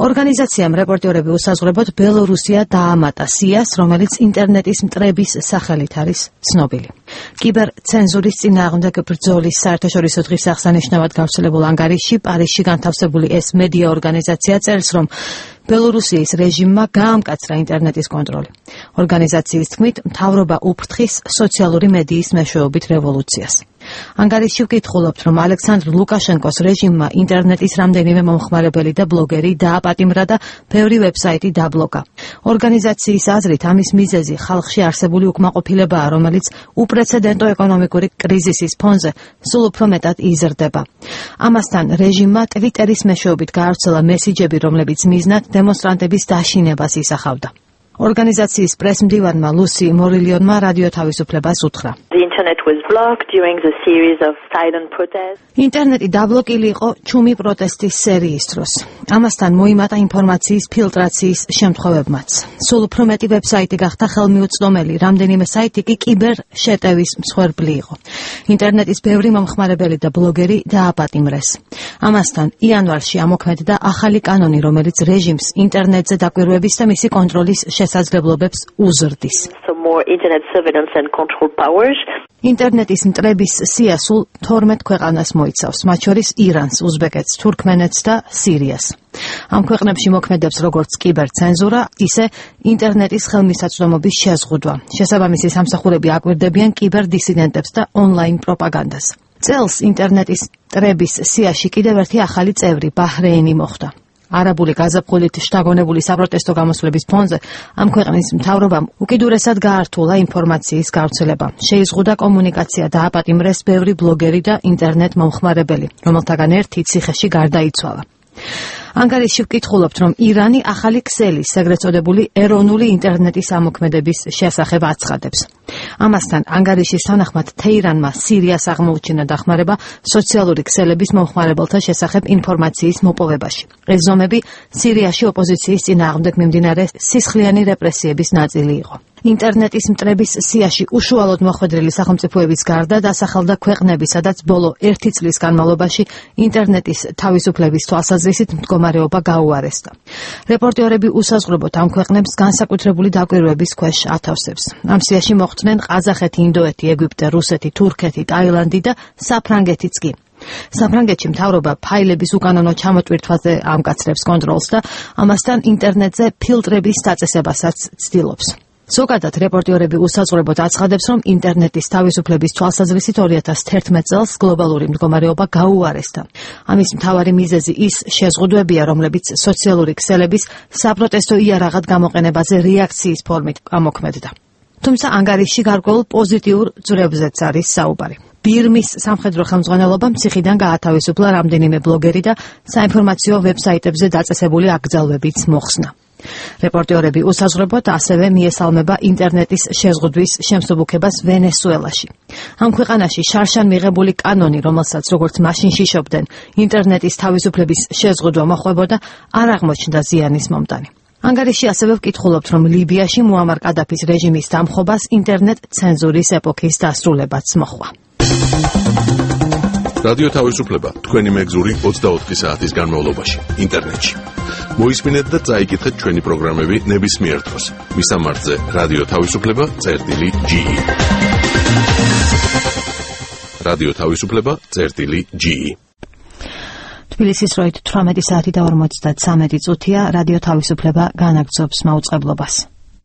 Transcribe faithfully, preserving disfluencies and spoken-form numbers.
ორგანიზაციამ რეპორტიორები უსაზღვრებოდ ბელორუსია დაამატა სიას, რომელიც ინტერნეტის მტრების სახელით არის ცნობილი. კიბერცენზურის წინააღმდეგ ბრძოლის საერთაშორისო დღის აღსანიშნავად გავრცელებულ ანგარიშში პარიზში განთავსებული ეს მედია ორგანიზაცია წერს, რომ ბელორუსიის რეჟიმმა გაამკაცრა ინტერნეტის კონტროლი. ორგანიზაციის თქმით, მთავრობა უფრთხის სოციალური მედიის მეშვეობით რევოლუციას. ანგარიშში ვკითხულობთ, რომ ალექსანდრ ლუკაშენკოს რეჟიმმა ინტერნეტის რამდენიმე მომხმარებელი და ბლოგერი დააპატიმრა და ბევრი ვებსაიტი დაბლოკა. ორგანიზაციის აზრით, ამის მიზეზი ხალხში არსებული უკმაყოფილებაა, რომელიც უპრეცედენტო ეკონომიკური კრიზისის ფონზე სულ უფრო მეტად იზრდება. ამასთან რეჟიმმა ტვიტერის მეშვეობით გაავრცელა მესიჯები, რომლებიც მიზნად დემონსტრანტების დაშინებას ისახავდა. ორგანიზაციის პრესმდივანმა ლუსი მორილიონმა რადიო თავისუფლებას უთხრა. ინტერნეტი დაბლოკილი იყო ჩუმი პროტესტის სერიის დროს. ამასთან მოიმატა ინფორმაციის ფილტრაციის შემთხვევებმაც. სულ უფრო მეტი ვებსაიტი გახდა ხელმიუწვდომელი, რამდენიმე საიტი კი კიბერ შეტევის მსხვერპლი იყო. ინტერნეტის ბევრი მომხმარებელი და ბლოგერი დააპატიმრეს. ამასთან იანვარში ამოქმედდა ახალი კანონი, რომელიც რეჟიმს ინტერნეტზე დაკვირვების და მისი კონტროლის შესაძლებლობებს უზრდის. ინტერნეტის მტრების სია სულ თორმეტ ქვეყანას მოიცავს, მათ შორის ირანს, უზბეკეთს, თურქმენეთს და სირიას. ამ ქვეყნებში მოქმედებს როგორც კიბერცენზურა, ისე ინტერნეტის ხელმისაწვდომობის შეზღუდვა. შესაბამისი სამსახურები აკვირდებიან კიბერდისიდენტებს და ონლაინ პროპაგანდას. წელს ინტერნეტის მტრების სიაში კიდევ ერთი ახალი წევრი, ბაჰრეინი მოხვდა. არაბული გაზაფხულით შთაგონებული საპროტესტო გამოსვლების ფონზე ამ ქვეყნის მთავრობამ უკიდურესად გაართულა ინფორმაციის გავრცელება. შეიზღუდა კომუნიკაცია, დააპატიმრეს ბევრი ბლოგერი და ინტერნეტ მომხმარებელი, რომელთაგან ერთი ციხეში გარდაიცვალა. ანგარიშში ვკითხულობთ, რომ ირანი ახალი ქსელის, ეგრეთ წოდებული ეროვნული ინტერნეტის ამოქმედების შესახებ აცხადებს. ამასთან ანგარიშის თანახმად თეირანმა სირიას აღმოუჩინა დახმარება სოციალური ქსელების მომხმარებელთა შესახებ ინფორმაციის მოპოვებაში. ეს ზომები სირიაში ოპოზიციის წინააღმდეგ მიმდინარე სისხლიანი რეპრესიების ნაწილი იყო. ინტერნეტის მტრების სიაში უშუალოდ მოხვედრილი სახელმწიფოების გარდა დასახელდა ქვეყნები, სადაც ბოლო ერთი წლის განმავლობაში ინტერნეტის თავისუფლების თვალსაზრისით მდგომარეობა გაუარესდა. რეპორტიორები უსაზღვრობოდ ამ ქვეყნებს განსაკუთრებული დაკვირვების ქვეშ ათავსებს. ამ სიაში მოხვდნენ ყაზახეთი, ინდოეთი, ეგვიპტე, რუსეთი, თურქეთი, ტაილანდი და საფრანგეთიც კი. საფრანგეთში მთავრობა ფაილების უკანონო ჩამოტვირთვაზე ამკაცრებს კონტროლს და ამასთან ინტერნეტზე ფილტრების დაწესებასაც ცდილობს. ზოგადად რეპორტიორები უსაზღვრებოდ აცხადებს, რომ ინტერნეტის თავისუფლების თვალსაზრისით ორი ათას თერთმეტ წელს გლობალური მდგომარეობა გაუარესდა. ამის მთავარი მიზეზი ის შეზღუდვებია, რომლებიც სოციალური ქსელების საპროტესტო იარაღად გამოყენებაზე რეაქციის ფორმით ამოქმედდა. თუმცა ანგარიშში გარკვეულ პოზიტიურ ძვრებზეც არის საუბარი. ბირმის სამხედრო ხელმძღვანელობამ ციხიდან გაათავისუფლა რამდენიმე ბლოგერი და საინფორმაციო ვებსაიტებზე დაწესებული აკრძალვებიც მოხსნა. რეპორტიორები უსაზღვრებოდ ასევე მიესალმება ინტერნეტის შეზღუდვის შემსუბუქებას ვენესუელაში. ამ ქვეყანაში შარშან მიღებული კანონი, რომელსაც როგორც მაშინ შიშობდნენ, ინტერნეტის თავისუფლების შეზღუდვა მოხვებოდა, არ აღმოჩნდა ზიანის მომტანი. ანგარიში ასევე ვკითხულობთ, რომ ლიბიაში მუამარ კადაფის რეჟიმის დამხობას ინტერნეტ ცენზურის ეპოქის დასრულებაც მოჰყვა. რადიო თავისუფლება თქვენი მეგზური ოცდაოთხი საათის განმავლობაში ინტერნეტში. მოისმინეთ და წაიკითხეთ ჩვენი პროგრამები ნებისმიერ დროს. მისამართზე რადიო თავისუფლება წერტილი ჯი ი. რადიო თავისუფლება წერტილი ჯი ი. თბილისის დროით თვრამეტი საათი და ორმოცდათსამეტი წუთია. რადიო თავისუფლება განაგრძობს მაუწყებლობას.